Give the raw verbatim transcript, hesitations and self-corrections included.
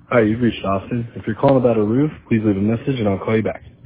Hi, you've reached Austin. If you're calling about a roof, please leave a message and I'll call you back.